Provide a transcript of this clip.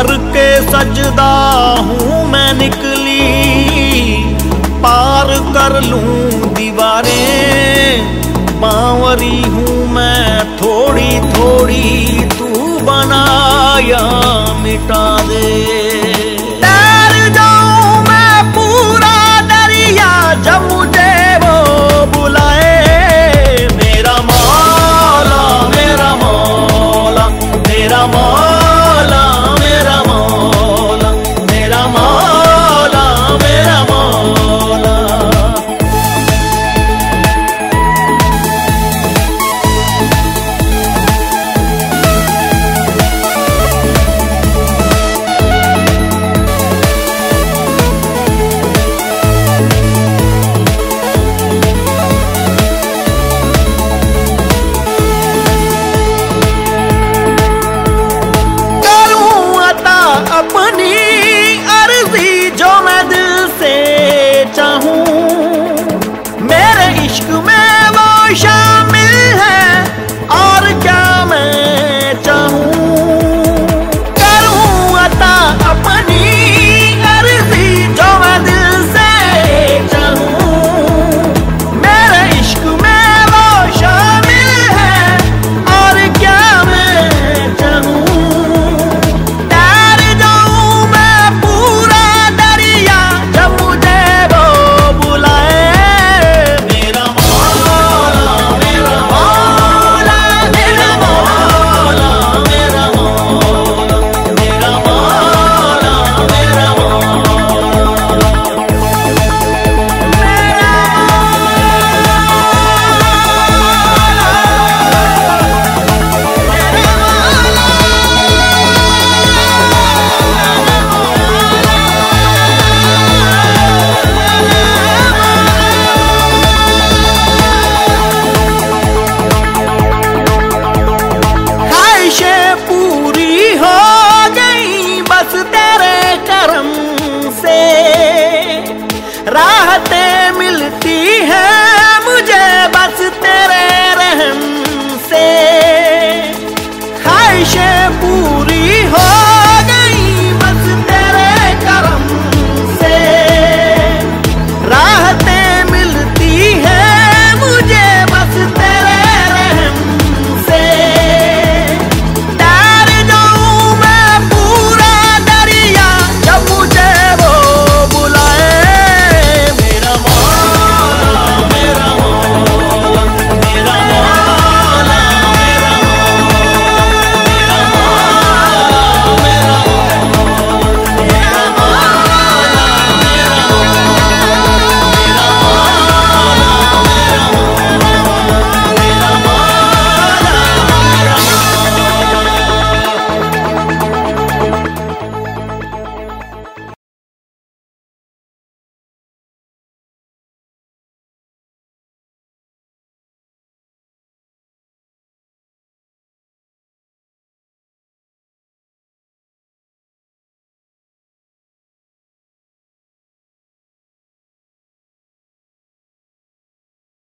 करके सजदा हूँ मैं निकली, पार कर लूं दीवारें। बांवरी हूँ मैं थोड़ी थोड़ी, तू बनाया मिटा दे। तैर जाऊं मैं पूरा दरिया जब मुझे वो बुलाए। मेरा मौला मेरा मौला मेरा मौला मेरा मौला मेरा मौला मेरा मौला। अपनी अर्जी जो मैं दिल से चाहूं, मेरे इश्क में वो शामिल है और क्या मैं चाहूं। करूं अता अपनी अर्जी जो मैं दिल से चाहूं, मेरे इश्क में वो शामिल है और क्या मैं चाहूं। राहतें मिलती हैं मुझे